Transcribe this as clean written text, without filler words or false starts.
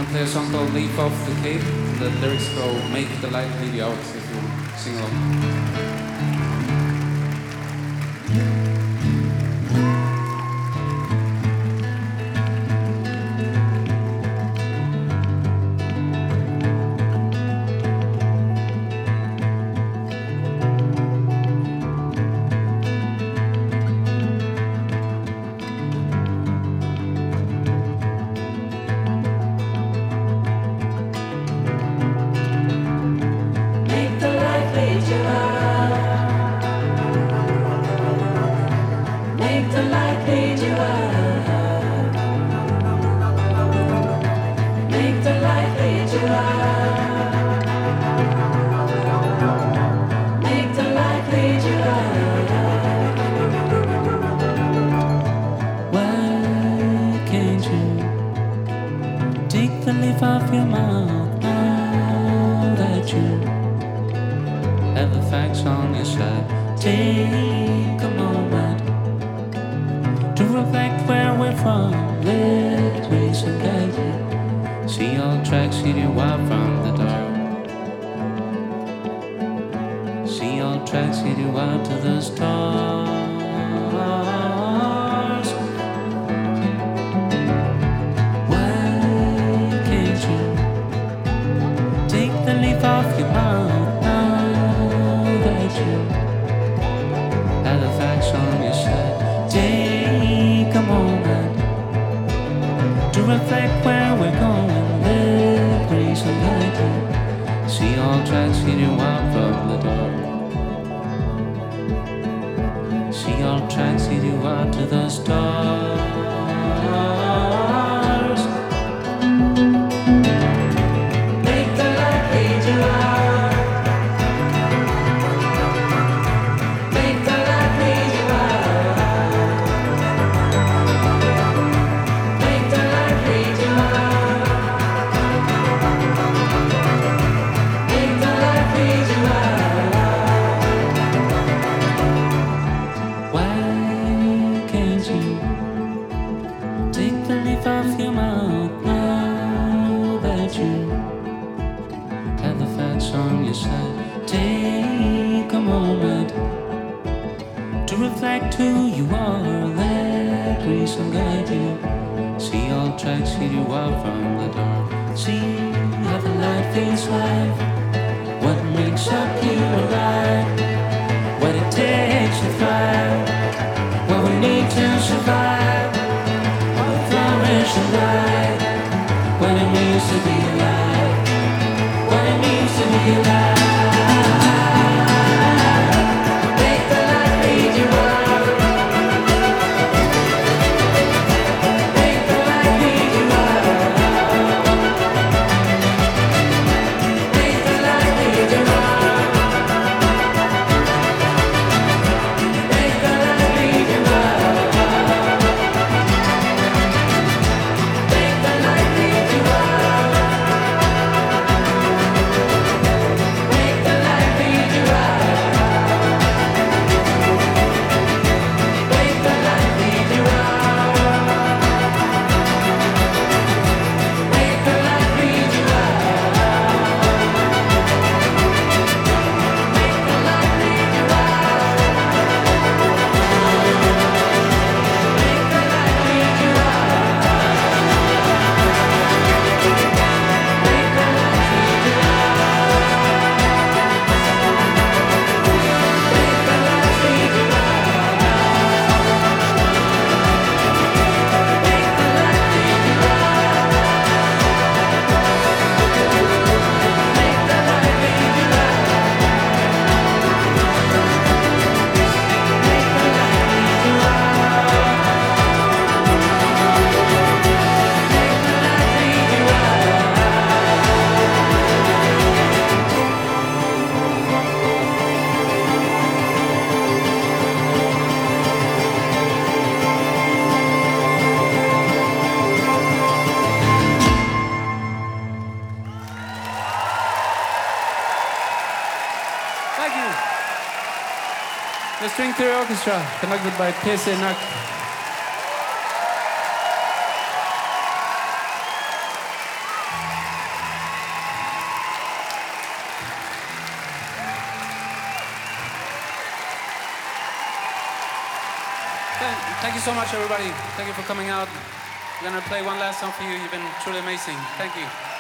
play a song called Leap Off the Cape. The lyrics go, make the light lead you out, if you sing along. Take the leaf off your mouth now that you have the facts on your side. Take a moment to reflect where we're from. Let reason guide you. See all tracks lead you out from the dark. See all tracks lead you out to the stars. Off your mouth now that you have the facts on your side. Take a moment to reflect where we're going. Let reason guide you. See all tracks lead you out from the dark. See all tracks lead you out to the stars. Off your mouth now that you have the facts on your side. Take a moment to reflect who you are. Let reason guide you. See all tracks lead you out from the dark. See how the light feels life. What makes up you alive? What it takes to thrive. What we need to survive. Alive, what it means to be alive, what it means to be alive. Make the light lead you out. Make the light lead you out. Make the light lead you out. Make the light lead you out. The String Theory Orchestra, conducted by PC Nack. Thank you so much, everybody. Thank you for coming out. I'm gonna play one last song for you. You've been truly amazing. Thank you.